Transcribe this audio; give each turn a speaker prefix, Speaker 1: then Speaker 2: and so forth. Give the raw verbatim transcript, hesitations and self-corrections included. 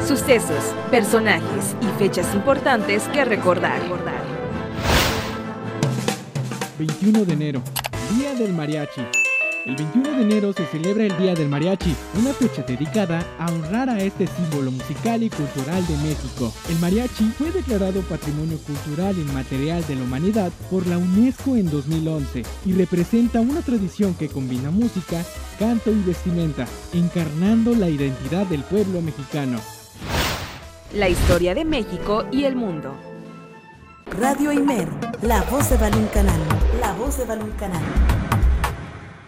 Speaker 1: Sucesos, personajes y fechas importantes que recordar.
Speaker 2: veintiuno de enero, Día del Mariachi. El veintiuno de enero se celebra el Día del Mariachi, una fecha dedicada a honrar a este símbolo musical y cultural de México. El mariachi fue declarado Patrimonio Cultural Inmaterial de la Humanidad por la UNESCO en dos mil once y representa una tradición que combina música, canto y vestimenta, encarnando la identidad del pueblo mexicano.
Speaker 1: La historia de México y el mundo.
Speaker 3: Radio Imer, la voz de Balún Canal, la voz de Balún Canal.